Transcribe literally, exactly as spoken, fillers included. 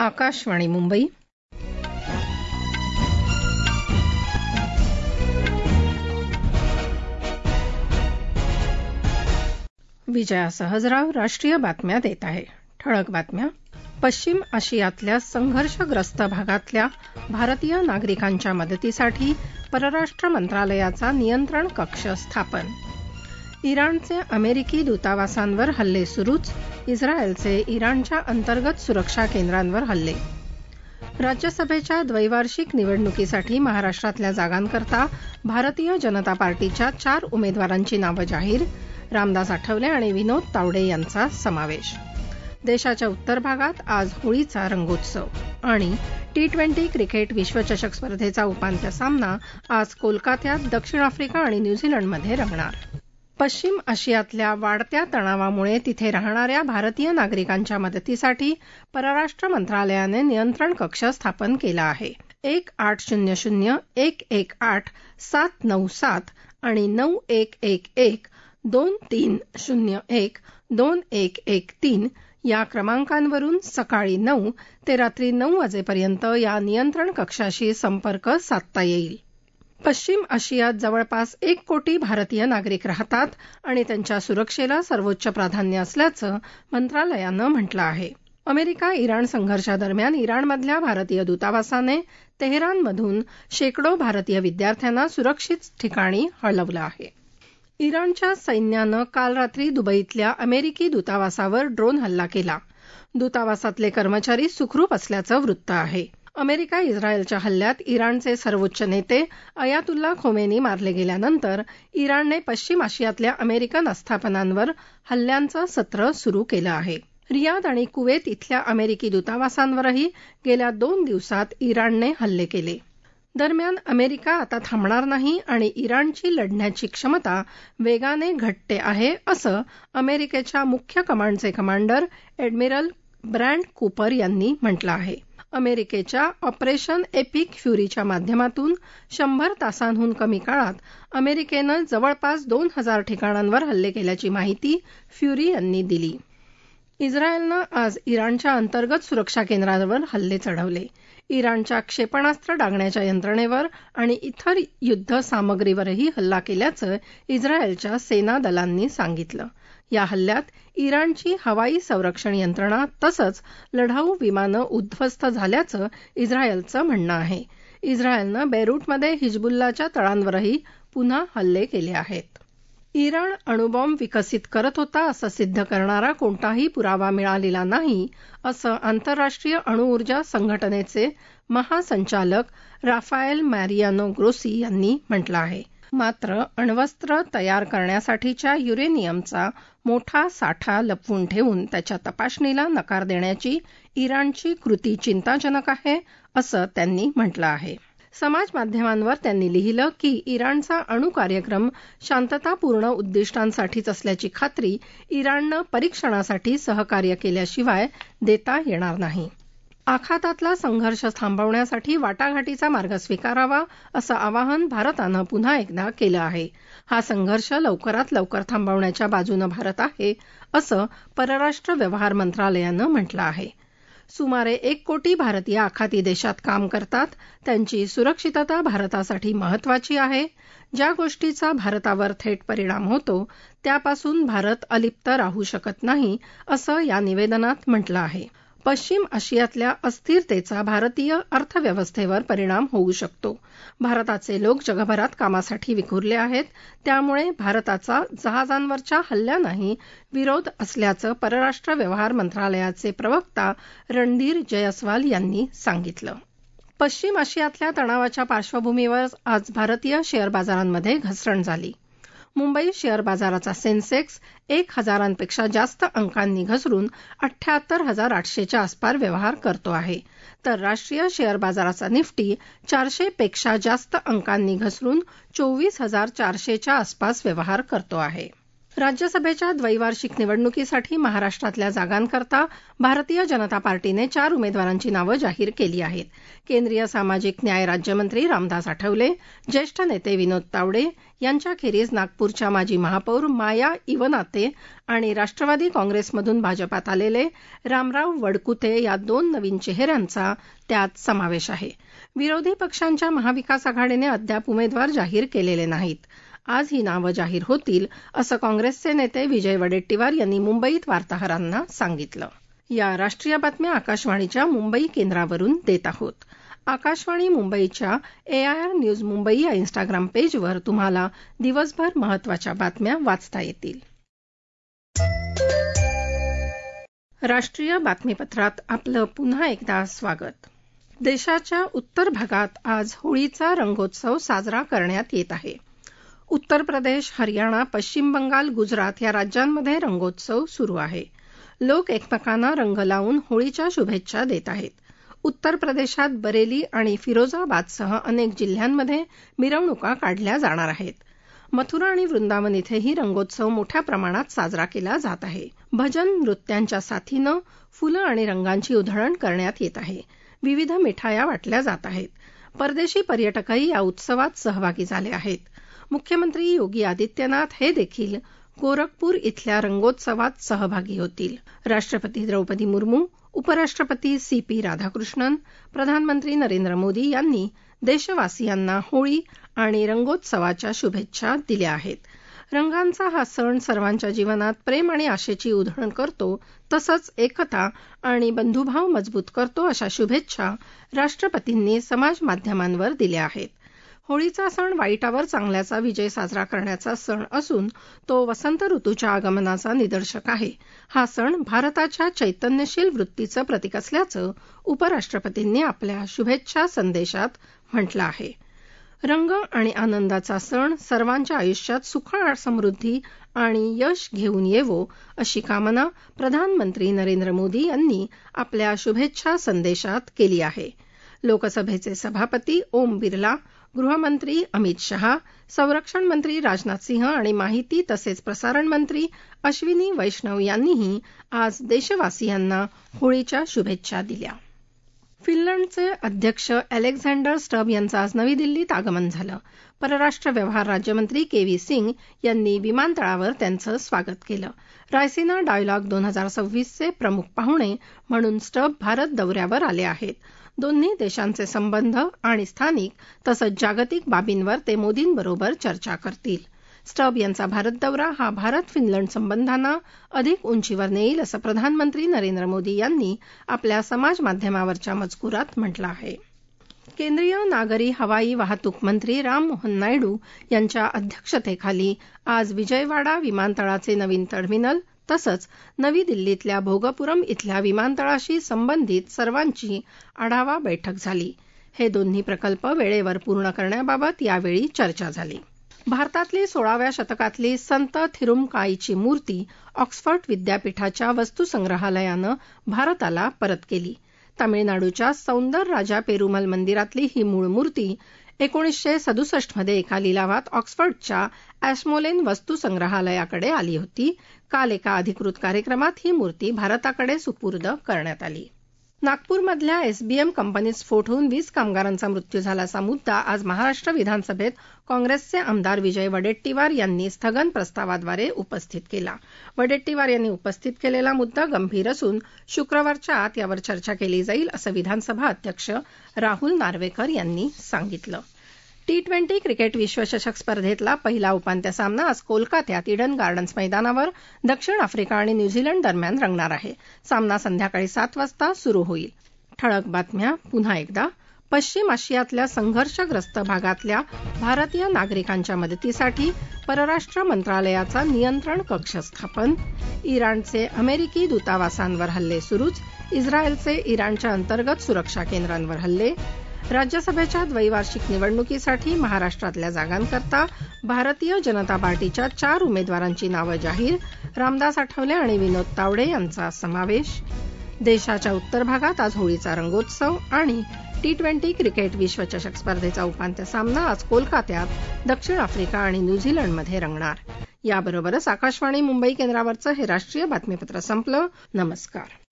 आकाशवाणी मुंबई. विजया सहजराव राष्ट्रीय बातम्या देत आहे. ठळक बातम्या. पश्चिम आशियातल्या संघर्षग्रस्त भागातल्या भारतीय नागरिकांच्या मदतीसाठी परराष्ट्र मंत्रालयाचा नियंत्रण कक्ष स्थापन. इराणचे अमेरिकी दूतावासांवर हल्ले सुरूच. इस्रायलचे इराणच्या अंतर्गत सुरक्षा केंद्रांवर हल्ले. राज्यसभेच्या द्वैवार्षिक निवडणुकीसाठी महाराष्ट्रातल्या जागांकरता भारतीय जनता पार्टीच्या चार उमेदवारांची नावं जाहीर. रामदास आठवले आणि विनोद तावडे यांचा समावेश. देशाच्या उत्तर भागात आज होळीचा रंगोत्सव. आणि टी ट्वेंटी क्रिकेट विश्वचषक स्पर्धेचा उपांत्य सामना आज कोलकात्यात दक्षिण आफ्रिका आणि न्यूझीलंडमध्ये रंगणार. पश्चिम आशियातल्या वाढत्या तणावामुळे तिथे राहणाऱ्या भारतीय नागरिकांच्या मदतीसाठी परराष्ट्र मंत्रालयाने नियंत्रण कक्ष स्थापन केला आहे. एक आठ शून्य शून्य एक एक आठ सात नऊ सात आणि नऊ एक एक एक दोन तीन शून्य एक दोन एक एक तीन या क्रमांकांवरून सकाळी नऊ ते रात्री नऊ वाजेपर्यंत या नियंत्रण कक्षाशी संपर्क साधता येईल. पश्चिम आशियात जवळपास एक कोटी भारतीय नागरिक राहतात आणि त्यांच्या सुरक्षेला सर्वोच्च प्राधान्य असल्याचं मंत्रालयानं म्हटलं आहे. अमेरिका इराण संघर्षादरम्यान इराणमधल्या भारतीय दूतावासाने तेहरानमधून शेकडो भारतीय विद्यार्थ्यांना सुरक्षित ठिकाणी हलवलं आहे. इराणच्या सैन्यानं काल रात्री दुबईतल्या अमेरिकी दूतावासावर ड्रोन हल्ला केला. दूतावासातले कर्मचारी सुखरूप असल्याचं वृत्त आहे. अमेरिका इस्रायलच्या हल्ल्यात इराणचे सर्वोच्च नेते अयातुल्ला खोमेनी मारले गेल्यानंतर इराणने पश्चिम आशियातल्या अमेरिकन आस्थापनांवर हल्ल्यांचं सत्र सुरू केलं आहे. रियाद आणि कुवेत इथल्या अमेरिकी दूतावासांवरही गेल्या दोन दिवसात इराणने हल्ले केले. दरम्यान अमेरिका आता थांबणार नाही आणि इराणची लढण्याची क्षमता वेगाने घटते आहे असं अमेरिकेच्या मुख्य कमांडचे कमांडर एडमिरल ब्रॅड कूपर यांनी म्हटलं आहे. अमेरिकेच्या ऑपरेशन एपिक फ्युरीच्या माध्यमातून शंभर तासांहून कमी काळात अमेरिकेनं जवळपास दोन हजार ठिकाणांवर हल्ले केल्याची माहिती फ्युरी यांनी दिली. इस्रायलनं आज इराणच्या अंतर्गत सुरक्षा केंद्रांवर हल्ले चढवले. इराणच्या क्षेपणास्त्र डागण्याच्या यंत्रणेवर आणि इतर युद्ध सामग्रीवरही हल्ला केल्याचं इस्रायलच्या सेना दलांनी सांगितलं. या हल्ल्यात इराणची हवाई संरक्षण यंत्रणा तसंच लढाऊ विमानं उद्ध्वस्त झाल्याचं इस्रायलचं म्हणणं आहे. इस्रायलनं बेरूटमध्ये हिजबुल्लाच्या तळांवरही पुन्हा हल्ले केले आहेत. इराण अणुबॉम्ब विकसित करत होता असं सिद्ध करणारा कोणताही पुरावा मिळालेला नाही असं आंतरराष्ट्रीय अणुऊर्जा संघटनेचे महासंचालक राफाएल मॅरियानो ग्रोसी यांनी म्हटलं आहे. मात्र अण्वस्त्र तयार करण्यासाठीच्या युरेनियमचा मोठा साठा लपवून ठेवून त्याच्या तपासणीला नकार देण्याची इराणची कृती चिंताजनक आहे असं त्यांनी म्हटलं आहे. समाज माध्यमांवर त्यांनी लिहिलं की इराणचा अणु कार्यक्रम शांततापूर्ण उद्दिष्टांसाठीच असल्याची खात्री इराणनं परीक्षणासाठी सहकार्य केल्याशिवाय देता येणार नाही. आखातातला संघर्ष थांबवण्यासाठी वाटाघाटीचा मार्ग स्वीकारावा असं आवाहन भारतानं पुन्हा एकदा केलं आहे. हा संघर्ष लवकरात लवकर थांबवण्याच्या बाजूनं भारत आहे असं परराष्ट्र व्यवहार मंत्रालयानं म्हटलं आहे. सुमारे एक कोटी भारतीय आखाती देशात काम करतात. त्यांची सुरक्षितता भारतासाठी महत्वाची आहे. ज्या गोष्टीचा भारतावर थेट परिणाम होतो त्यापासून भारत अलिप्त राहू शकत नाही असं या निवेदनात म्हटलं आहे. पश्चिम आशियातल्या अस्थिरतेचा भारतीय अर्थव्यवस्थेवर परिणाम होऊ शकतो. भारताचे लोक जगभरात कामासाठी विखुरले आहेत. त्यामुळे भारताचा जहाजांवरच्या हल्ल्यांनाही विरोध असल्याचं परराष्ट्र व्यवहार मंत्रालयाचे प्रवक्ता रणधीर जयस्वाल यांनी सांगितलं. पश्चिम आशियातल्या तणावाच्या पार्श्वभूमीवर आज भारतीय शेअर बाजारांमध्ये घसरण झाली. मुंबई शेअर बाजाराचा सेन्सेक्स एक हजारांपेक्षा जास्त अंकांनी घसरून अठ्ठ्याहत्तर हजार आठशेच्या आसपास व्यवहार करतो आहे. तर राष्ट्रीय शेअर बाजाराचा निफ्टी चारशे पेक्षा जास्त अंकांनी घसरून चोवीस हजार चारशेच्या आसपास व्यवहार करतो आहे. राज्यसभेच्या द्वैवार्षिक निवडणुकीसाठी महाराष्ट्रातल्या जागांकरता भारतीय जनता पार्टीने चार उमेदवारांची नावं जाहीर केली आहेत. केंद्रीय सामाजिक न्याय राज्यमंत्री रामदास आठवले, ज्येष्ठ नेते विनोद तावडे यांच्याखेरीज नागपूरच्या माजी महापौर माया इवनाते आणि राष्ट्रवादी काँग्रेसमधून भाजपात आलेले रामराव वडकुते या दोन नवीन चेहऱ्यांचा त्यात समावेश आहे. विरोधी पक्षांच्या महाविकास आघाडीने अद्याप उमेदवार जाहीर केलेले नाहीत. आज ही नावं जाहीर होतील असं काँग्रेसचे नेते विजय वडेट्टीवार यांनी मुंबईत वार्ताहरांना सांगितलं. या राष्ट्रीय बातम्या आकाशवाणीच्या मुंबई केंद्रावरून देत आहोत. आकाशवाणी मुंबईच्या एआयआर न्यूज मुंबई या इन्स्टाग्राम पेजवर तुम्हाला दिवसभर महत्त्वाच्या बातम्या वाचता येतील. राष्ट्रीय बातमीपत्रात आपलं पुन्हा एकदा स्वागत. देशाच्या उत्तर भागात आज होळीचा रंगोत्सव साजरा करण्यात येत आहे. उत्तर प्रदेश, हरियाणा, पश्चिम बंगाल, गुजरात या राज्यांमध्ये रंगोत्सव सुरू आहे. लोक एकमेकांना रंग लावून होळीच्या शुभेच्छा देत आहेत. उत्तर प्रदेशात बरेली आणि फिरोजाबादसह अनेक जिल्ह्यांमध्ये मिरवणुका काढल्या जाणार आहेत. मथुरा आणि वृंदावन इथेही रंगोत्सव मोठ्या प्रमाणात साजरा केला जात आहे. भजन नृत्यांच्या साथीनं फुलं आणि रंगांची उधळण करण्यात येत आहे. विविध मिठाया वाटल्या जात आहेत. परदेशी पर्यटकही या उत्सवात सहभागी झाले आहेत. मुख्यमंत्री योगी आदित्यनाथ हे देखील गोरखपूर इथल्या रंगोत्सवात सहभागी होतील. राष्ट्रपती द्रौपदी मुर्मू, उपराष्ट्रपती सी पी राधाकृष्णन, प्रधानमंत्री नरेंद्र मोदी यांनी देशवासियांना होळी आणि रंगोत्सवाच्या शुभेच्छा दिल्या आहेत. रंगांचा हा सण सर्वांच्या जीवनात प्रेम आणि आशेची उधळण करतो, तसंच एकता आणि बंधुभाव मजबूत करतो अशा शुभेच्छा राष्ट्रपतींनी समाज माध्यमांवर दिल्या आहेत. होळीचा सण वाईटावर चांगल्याचा विजय साजरा करण्याचा सण असून तो वसंत ऋतूच्या आगमनाचा निदर्शक आहे. हा सण भारताच्या चैतन्यशील वृत्तीचं प्रतीक असल्याचं उपराष्ट्रपतींनी आपल्या शुभेच्छा संदेशात म्हटलं आहे. रंग आणि आनंदाचा सण सर्वांच्या आयुष्यात सुख, समृद्धी आणि यश घेऊन येवो अशी कामना प्रधानमंत्री नरेंद्र मोदी यांनी आपल्या शुभेच्छा संदेशात केली आहे. लोकसभेचे सभापती ओम बिर्ला, गृहमंत्री अमित शहा, संरक्षण मंत्री राजनाथ सिंह आणि माहिती तसेच प्रसारण मंत्री अश्विनी वैष्णव यांनीही आज देशवासियांना होळीच्या शुभेच्छा दिल्या. फिनलंडचे अध्यक्ष अलेक्झांडर स्टब यांचं आज नवी दिल्लीत आगमन झालं. परराष्ट्र व्यवहार राज्यमंत्री के व्ही सिंग यांनी विमानतळावर त्यांचं स्वागत केलं. रायसिना डायलॉग दोन हजार सव्वीसचे प्रमुख पाहुणे म्हणून स्टब भारत दौऱ्यावर आले आहेत. दोन्ही देशांचे संबंध आणि स्थानिक तसंच जागतिक बाबींवर ते मोदींबरोबर चर्चा करतील. स्टब यांचा भारत दौरा हा भारत फिनलंड संबंधांना अधिक उंचीवर नेईल असं प्रधानमंत्री नरेंद्र मोदी यांनी आपल्या समाज माध्यमावरच्या मजकुरात म्हटलं आहे. केंद्रीय नागरी हवाई वाहतूक मंत्री राममोहन नायडू यांच्या अध्यक्षतेखाली आज विजयवाडा विमानतळाचे नवीन टर्मिनल तसंच नवी दिल्लीतल्या भोगपुरम इथल्या विमानतळाशी संबंधित सर्वांची आढावा बैठक झाली. हे दोन्ही प्रकल्प वेळेवर पूर्ण करण्याबाबत यावेळी चर्चा झाली. भारतातली सोळाव्या शतकातली संत थिरुमकाईची मूर्ती ऑक्सफर्ड विद्यापीठाच्या वस्तुसंग्रहालयानं भारताला परत केली. तामिळनाडूच्या सौंदरराजा पेरुमल मंदिरातली ही मूळ मूर्ती एकोणीसशे सदुसष्टमध्ये एका लिलावात ऑक्सफर्डच्या ॲशमोलेन वस्तुसंग्रहालयाकडे आली होती. काल एका अधिकृत कार्यक्रमात ही मूर्ती भारताकडे सुपूर्द करण्यात आली. नागपूरमधल्या एसबीएम कंपनीत स्फोट होऊन वीस कामगारांचा मृत्यू झाल्याचा मुद्दा आज महाराष्ट्र विधानसभेत काँग्रेसचे आमदार विजय वडेट्टीवार यांनी स्थगन प्रस्तावाद्वारे उपस्थित केला. वडेट्टीवार यांनी उपस्थित केलेला मुद्दा गंभीर असून शुक्रवारच्या आत यावर चर्चा केली जाईल असं विधानसभा अध्यक्ष राहुल नार्वेकर यांनी सांगितलं. टी ट्वेंटी क्रिकेट विश्वचषक स्पर्धेतला पहिला उपांत्य सामना आज कोलकात्यात इडन गार्डन्स मैदानावर दक्षिण आफ्रिका आणि न्यूझीलंड दरम्यान रंगणार आहे. सामना संध्याकाळी सात वाजता सुरू होईल. ठळक बातम्या पुन्हा एकदा. पश्चिम आशियातल्या संघर्षग्रस्त भागातल्या भारतीय नागरिकांच्या मदतीसाठी परराष्ट्र मंत्रालयाचा नियंत्रण कक्ष स्थापन. इराणचे अमेरिकी दूतावासांवर हल्ले सुरूच. इस्रायलचे इराणच्या अंतर्गत सुरक्षा केंद्रांवर हल्ले. राज्यसभेच्या द्वैवार्षिक निवडणुकीसाठी महाराष्ट्रातल्या जागांकरता भारतीय जनता पार्टीच्या चार उमेदवारांची नावं जाहीर. रामदास आठवले आणि विनोद तावडे यांचा समावेश. देशाच्या उत्तर भागात आज होळीचा रंगोत्सव. आणि टी ट्वेंटी क्रिकेट विश्वचषक स्पर्धेचा उपांत्य सामना आज कोलकात्यात दक्षिण आफ्रिका आणि न्यूझीलंडमध्ये रंगणार. याबरोबरच आकाशवाणी मुंबई केंद्रावरचं हे राष्ट्रीय बातमीपत्र संपलं. नमस्कार.